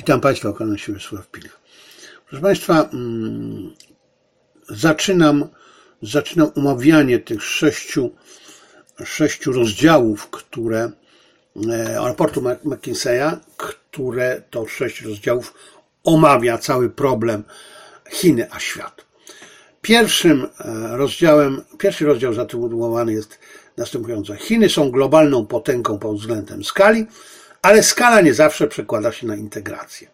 Witam Państwa, kłaniam się Wiesław Pilch. Proszę Państwa, zaczynam omawianie tych sześciu rozdziałów, raportu McKinseya, które to 6 rozdziałów omawia cały problem Chiny a świat. Pierwszy rozdział zatytułowany jest następująco. Chiny są globalną potęgą pod względem skali, ale skala nie zawsze przekłada się na integrację.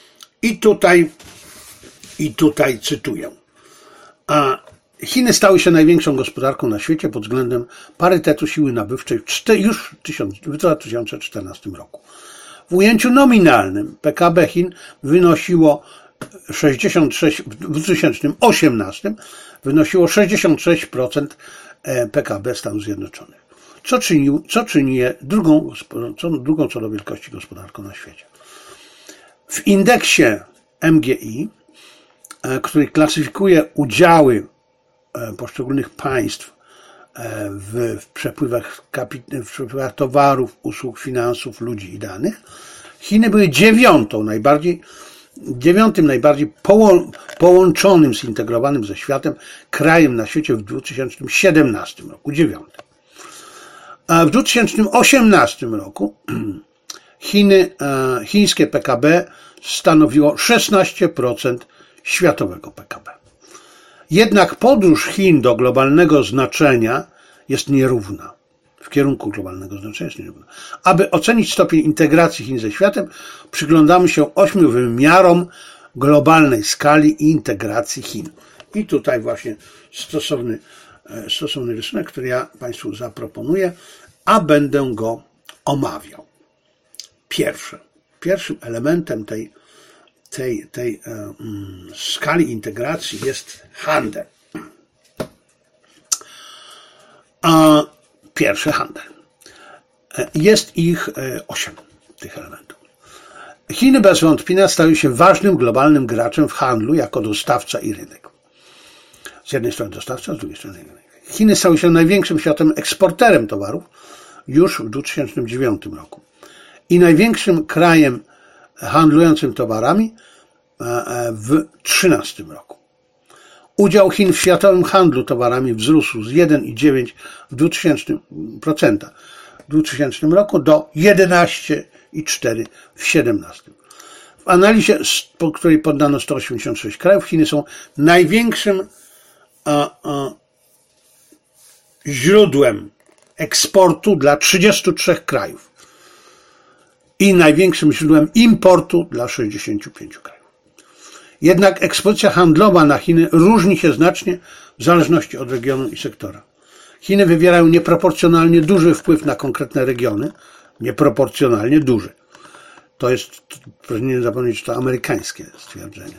I tutaj cytuję. Chiny stały się największą gospodarką na świecie pod względem parytetu siły nabywczej już w 2014 roku. W ujęciu nominalnym PKB Chin wynosiło 2018 wynosiło 66% PKB Stanów Zjednoczonych, co czyni je drugą co do wielkości gospodarką na świecie. W indeksie MGI, który klasyfikuje udziały poszczególnych państw w przepływach towarów, usług, finansów, ludzi i danych, Chiny były dziewiątym najbardziej połączonym, zintegrowanym ze światem krajem na świecie w 2017 roku. 9. A w 2018 roku chińskie PKB stanowiło 16% światowego PKB. Jednak podróż Chin do globalnego znaczenia jest nierówna. W kierunku globalnego znaczenia jest nierówna. Aby ocenić stopień integracji Chin ze światem, przyglądamy się 8 wymiarom globalnej skali i integracji Chin. I tutaj właśnie stosowny rysunek, który ja Państwu zaproponuję, a będę go omawiał. Pierwszym elementem tej skali integracji jest handel. Pierwszy handel. Jest ich 8 tych elementów. Chiny bez wątpienia stały się ważnym globalnym graczem w handlu jako dostawca i rynek. Z jednej strony dostawca, z drugiej strony rynek. Chiny stały się największym światowym eksporterem towarów już w 2009 roku i największym krajem handlującym towarami w 2013 roku. Udział Chin w światowym handlu towarami wzrósł z 1,9% w 2000 roku do 11,4% w 2017. W analizie, której poddano 186 krajów, Chiny są największym źródłem eksportu dla 33 krajów i największym źródłem importu dla 65 krajów. Jednak ekspozycja handlowa na Chiny różni się znacznie w zależności od regionu i sektora. Chiny wywierają nieproporcjonalnie duży wpływ na konkretne regiony. Nieproporcjonalnie duży. To jest, proszę nie zapomnieć, to amerykańskie stwierdzenie.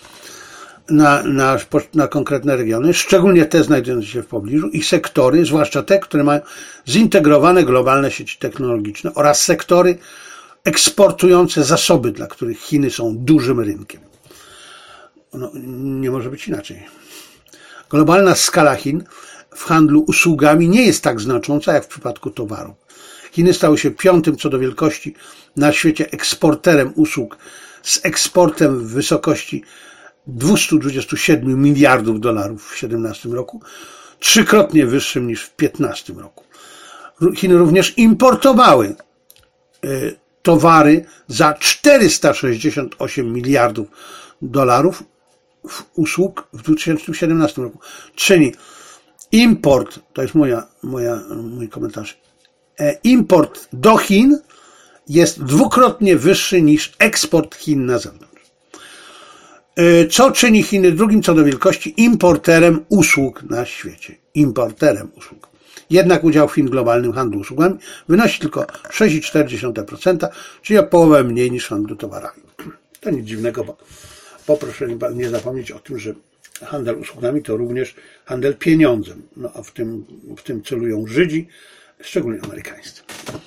Na konkretne regiony, szczególnie te znajdujące się w pobliżu i sektory, zwłaszcza te, które mają zintegrowane globalne sieci technologiczne oraz sektory eksportujące zasoby, dla których Chiny są dużym rynkiem. Nie może być inaczej. Globalna skala Chin w handlu usługami nie jest tak znacząca jak w przypadku towarów. Chiny stały się 5. co do wielkości na świecie eksporterem usług z eksportem w wysokości $227 miliardów w 2017 roku, 3-krotnie wyższym niż w 2015 roku. Chiny również importowały towary za $468 miliardów usług w 2017 roku. Czyli import, to jest mój komentarz, import do Chin jest 2-krotnie wyższy niż eksport Chin na zewnątrz. Co czyni Chiny drugim co do wielkości importerem usług na świecie. Importerem usług. Jednak udział Chin w globalnym handlu usługami wynosi tylko 6,4%, czyli o połowę mniej niż w handlu towarami. To nic dziwnego, bo proszę nie zapomnieć o tym, że handel usługami to również handel pieniądzem. No a w tym celują Żydzi, szczególnie amerykańscy.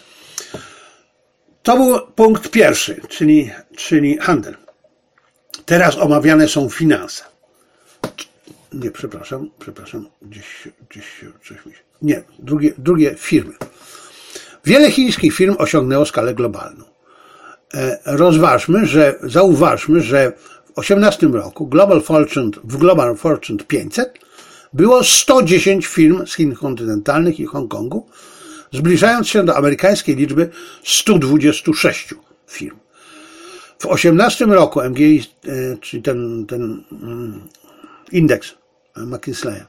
To był punkt pierwszy, czyli handel. Teraz omawiane są finanse. Nie, przepraszam, gdzieś coś mi się... Nie, drugie firmy. Wiele chińskich firm osiągnęło skalę globalną. zauważmy, że w 2018 roku w Global Fortune 500 było 110 firm z Chin kontynentalnych i Hongkongu, zbliżając się do amerykańskiej liczby 126 firm. W 2018 roku MGI, czyli ten indeks McKinseya,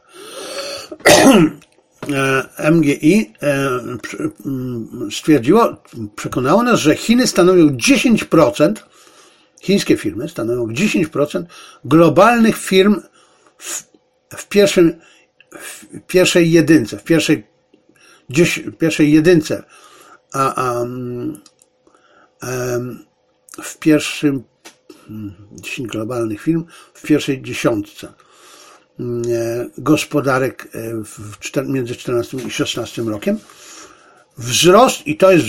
MGI przekonało nas, że Chiny stanowią 10%, chińskie firmy stanowią 10% globalnych firm w pierwszej jedynce, w pierwszym 10 globalnych firm w pierwszej dziesiątce gospodarek między 14 i 16 rokiem. Wzrost, i to jest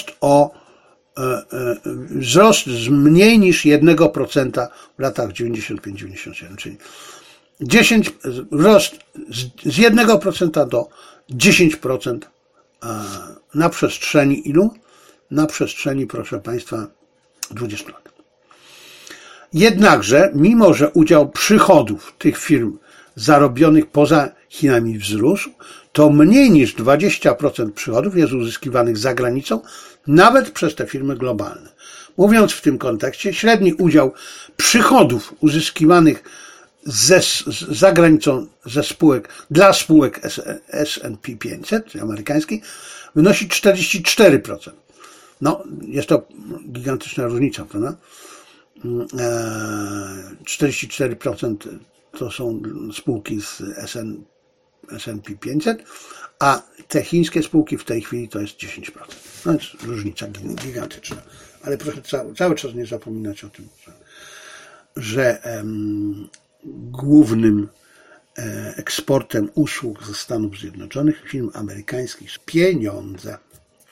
wzrost z mniej niż 1% w latach 95-97, czyli wzrost z 1% do 10% na przestrzeni ilu? Na przestrzeni, proszę Państwa, 20 lat. Jednakże, mimo że udział przychodów tych firm zarobionych poza Chinami wzrósł, to mniej niż 20% przychodów jest uzyskiwanych za granicą, nawet przez te firmy globalne. Mówiąc w tym kontekście, średni udział przychodów uzyskiwanych za granicą dla spółek S&P 500, czyli amerykańskiej, wynosi 44%. No, jest to gigantyczna różnica, prawda? 44% to są spółki z S&P 500, a te chińskie spółki w tej chwili to jest 10%. No jest różnica gigantyczna. Ale proszę cały czas nie zapominać o tym, że głównym eksportem usług ze Stanów Zjednoczonych, firm amerykańskich, są pieniądze.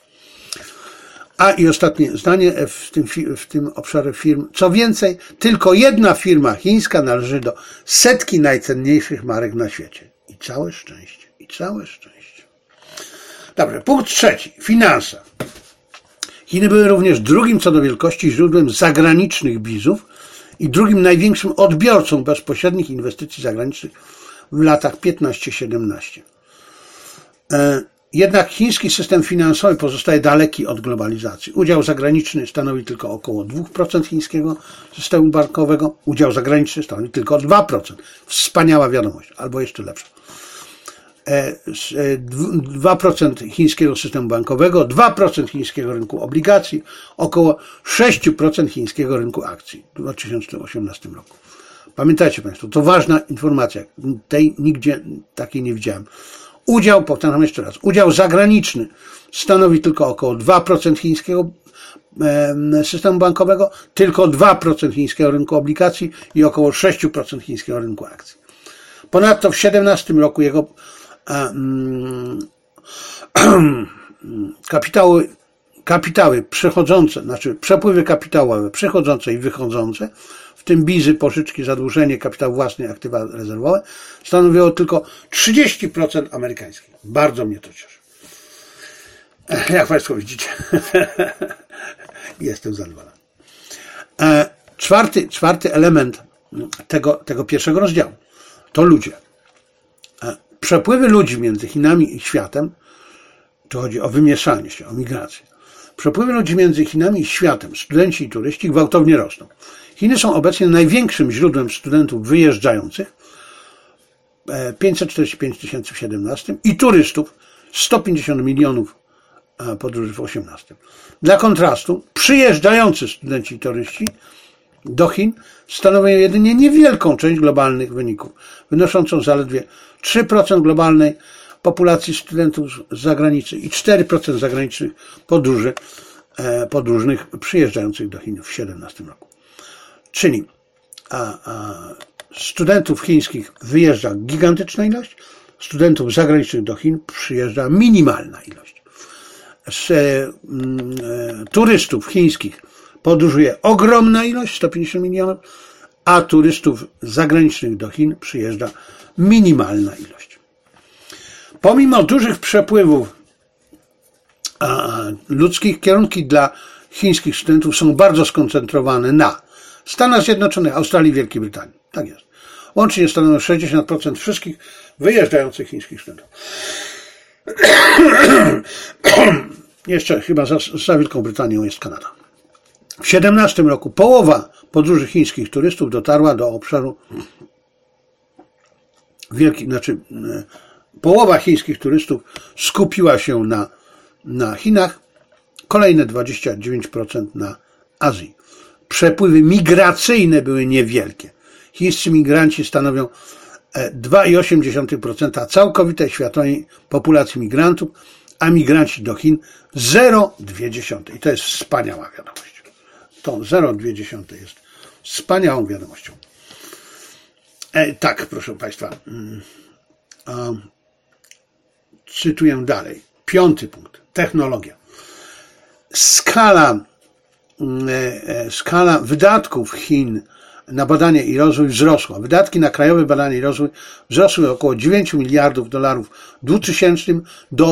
A i ostatnie zdanie w tym obszarze firm. Co więcej, tylko jedna firma chińska należy do setki najcenniejszych marek na świecie. I całe szczęście. Dobrze, punkt trzeci. Finanse. Chiny były również drugim co do wielkości źródłem zagranicznych bizów i drugim największym odbiorcą bezpośrednich inwestycji zagranicznych w latach 15-17. Jednak chiński system finansowy pozostaje daleki od globalizacji. Udział zagraniczny stanowi tylko około 2% chińskiego systemu bankowego. Udział zagraniczny stanowi tylko 2%. Wspaniała wiadomość, albo jeszcze lepsza. 2% chińskiego systemu bankowego, 2% chińskiego rynku obligacji, około 6% chińskiego rynku akcji w 2018 roku. Pamiętajcie Państwo, to ważna informacja. Tej nigdzie takiej nie widziałem. Powtarzam jeszcze raz, udział zagraniczny stanowi tylko około 2% chińskiego systemu bankowego, tylko 2% chińskiego rynku obligacji i około 6% chińskiego rynku akcji. Ponadto w 2017 roku jego kapitały przechodzące, znaczy przepływy kapitałowe przechodzące i wychodzące, w tym bizy, pożyczki, zadłużenie, kapitał własny, aktywa rezerwowe, stanowiło tylko 30% amerykańskich. Bardzo mnie to cieszy. Jak Państwo widzicie, jestem zadowolony. Czwarty element tego pierwszego rozdziału to ludzie. Przepływy ludzi między Chinami i światem, tu chodzi o wymieszanie się, o migrację. Przepływy ludzi między Chinami i światem, studenci i turyści gwałtownie rosną. Chiny są obecnie największym źródłem studentów wyjeżdżających, 545 000 w 2017 i turystów, 150 milionów podróży w 2018. Dla kontrastu, przyjeżdżający studenci i turyści do Chin stanowią jedynie niewielką część globalnych wyników, wynoszącą zaledwie 3% globalnej populacji studentów z zagranicy i 4% zagranicznych podróżnych przyjeżdżających do Chin w 2017 roku. Czyli studentów chińskich wyjeżdża gigantyczna ilość, studentów zagranicznych do Chin przyjeżdża minimalna ilość. Z turystów chińskich podróżuje ogromna ilość, 150 milionów, a turystów zagranicznych do Chin przyjeżdża minimalna ilość. Pomimo dużych przepływów ludzkich, kierunki dla chińskich studentów są bardzo skoncentrowane na Stanach Zjednoczonych, Australii i Wielkiej Brytanii. Tak jest. Łącznie stanowią 60% wszystkich wyjeżdżających chińskich studentów. Jeszcze chyba za Wielką Brytanią jest Kanada. W 2017 roku połowa podróży chińskich turystów dotarła do obszaru połowa chińskich turystów skupiła się na Chinach, kolejne 29% na Azji. Przepływy migracyjne były niewielkie. Chińscy migranci stanowią 2,8% całkowitej światowej populacji migrantów, a migranci do Chin 0,2%. I to jest wspaniała wiadomość. To 0,2 jest wspaniałą wiadomością. Tak, proszę Państwa. Cytuję dalej. 5. punkt. Technologia. Skala wydatków Chin na badanie i rozwój wzrosła. Wydatki na krajowe badanie i rozwój wzrosły około 9 miliardów dolarów w 2000 do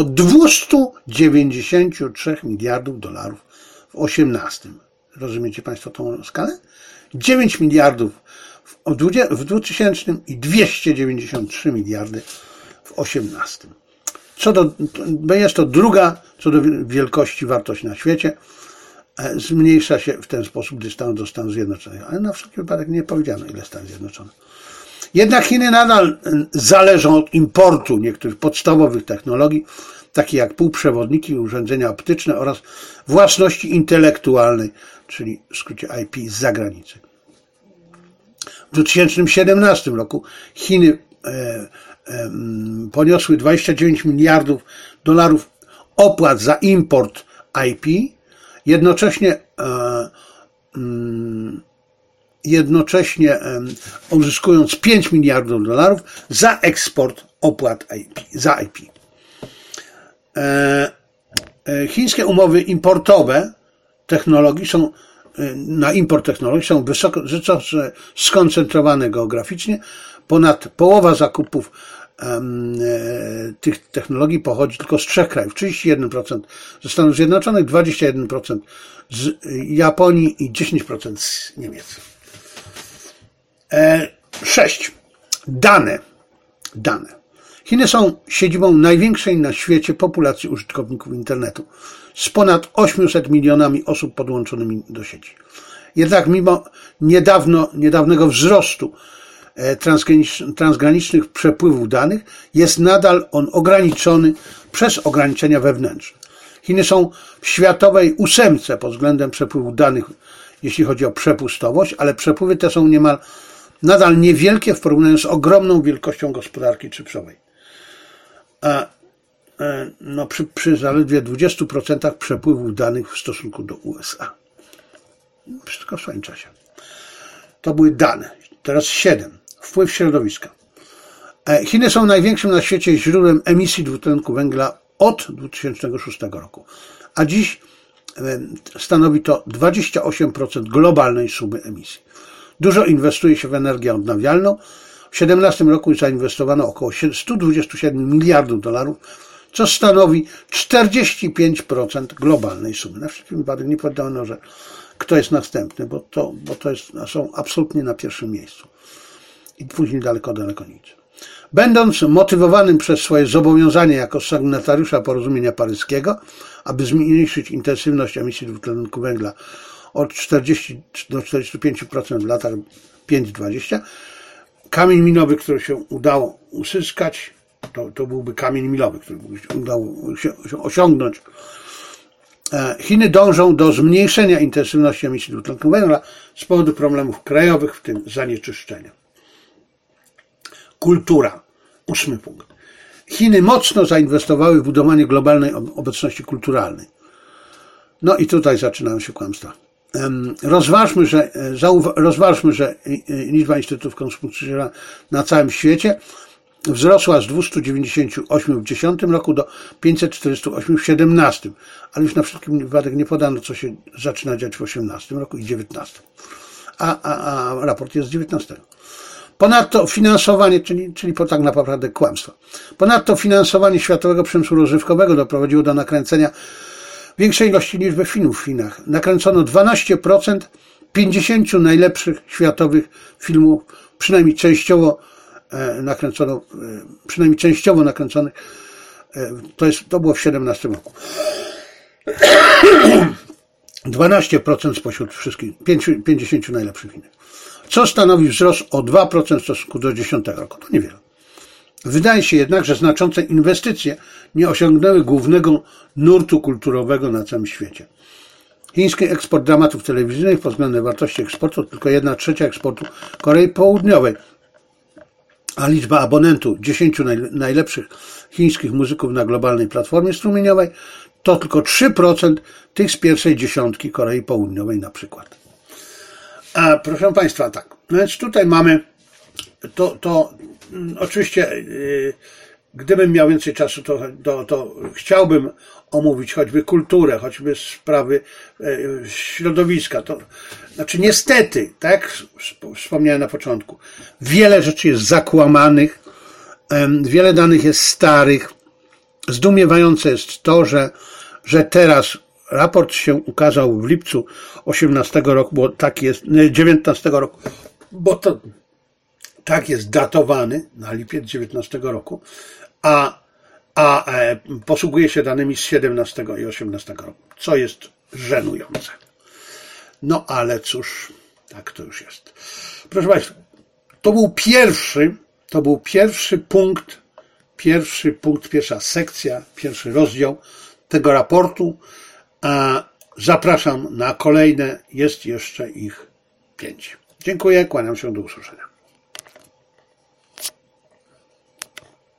293 miliardów dolarów w 2018. Rozumiecie Państwo tą skalę? 9 miliardów w 2000 i 293 miliardy w 2018. Jest to druga co do wielkości wartość na świecie. Zmniejsza się w ten sposób dystans do Stanów Zjednoczonych. Ale na wszelki wypadek nie powiedziano, ile Stany Zjednoczone. Jednak Chiny nadal zależą od importu niektórych podstawowych technologii, takich jak półprzewodniki, urządzenia optyczne oraz własności intelektualnej, czyli w skrócie IP z zagranicy. W 2017 roku Chiny poniosły 29 miliardów dolarów opłat za import IP, jednocześnie uzyskując 5 miliardów dolarów za eksport opłat za IP. Chińskie umowy importowe na import technologii są wysoko skoncentrowane geograficznie. Ponad połowa zakupów tych technologii pochodzi tylko z 3 krajów. 31% ze Stanów Zjednoczonych, 21% z Japonii i 10% z Niemiec. 6. Dane. Chiny są siedzibą największej na świecie populacji użytkowników internetu z ponad 800 milionami osób podłączonymi do sieci. Jednak mimo niedawnego wzrostu transgranicznych przepływów danych jest nadal on ograniczony przez ograniczenia wewnętrzne. Chiny są w światowej 8 pod względem przepływu danych, jeśli chodzi o przepustowość, ale przepływy te są nadal niewielkie w porównaniu z ogromną wielkością gospodarki czypsowej. Przy zaledwie 20% przepływów danych w stosunku do USA. Wszystko w swoim czasie. To były dane. Teraz 7. Wpływ środowiska. Chiny są największym na świecie źródłem emisji dwutlenku węgla od 2006 roku, a dziś stanowi to 28% globalnej sumy emisji. Dużo inwestuje się w energię odnawialną. W 2017 roku zainwestowano około 127 miliardów dolarów, co stanowi 45% globalnej sumy. Na wszelki wypadek nie podano, że kto jest następny, bo są absolutnie na pierwszym miejscu. I później daleko nic. Będąc motywowanym przez swoje zobowiązanie jako sygnatariusza porozumienia paryskiego, aby zmniejszyć intensywność emisji dwutlenku węgla od 40 do 45% w latach 5-20, kamień milowy, który się udało uzyskać, to byłby kamień milowy, który udało się osiągnąć. Chiny dążą do zmniejszenia intensywności emisji dwutlenku węgla z powodu problemów krajowych, w tym zanieczyszczenia. Kultura. 8. punkt. Chiny mocno zainwestowały w budowanie globalnej obecności kulturalnej. No i tutaj zaczynają się kłamstwa. Rozważmy, że liczba instytutów Konfucjusza na całym świecie wzrosła z 298 w 2010 roku do 548 w 2017, ale już na wszelki wypadek nie podano, co się zaczyna dziać w 2018 roku i 2019. A raport jest z 2019. Ponadto finansowanie, czyli tak naprawdę kłamstwo. Ponadto finansowanie światowego przemysłu rozrywkowego doprowadziło do nakręcenia większej ilości liczby filmów w Chinach. Nakręcono 12% 50 najlepszych światowych filmów, przynajmniej częściowo nakręconych. To było w 17 roku. 12% spośród wszystkich 50 najlepszych filmów. Co stanowi wzrost o 2% w stosunku do 10 roku. To niewiele. Wydaje się jednak, że znaczące inwestycje nie osiągnęły głównego nurtu kulturowego na całym świecie. Chiński eksport dramatów telewizyjnych pod względem wartości eksportu to tylko 1/3 eksportu Korei Południowej, a liczba abonentów 10 najlepszych chińskich muzyków na globalnej platformie strumieniowej to tylko 3% tych z pierwszej dziesiątki Korei Południowej na przykład. A proszę Państwa, tak, więc tutaj mamy to oczywiście, gdybym miał więcej czasu, to chciałbym omówić choćby kulturę, choćby sprawy środowiska. To znaczy niestety, tak jak wspomniałem na początku, wiele rzeczy jest zakłamanych, wiele danych jest starych. Zdumiewające jest to, że teraz raport się ukazał w lipcu 18 roku, bo tak jest, 19 roku, bo to tak jest datowany na lipiec 19 roku, a posługuje się danymi z 17 i 18 roku, co jest żenujące. No ale cóż, tak to już jest. Proszę Państwa, to był pierwszy punkt, pierwsza sekcja, pierwszy rozdział tego raportu. Zapraszam na kolejne, jest jeszcze ich 5. Dziękuję, kłaniam się, do usłyszenia.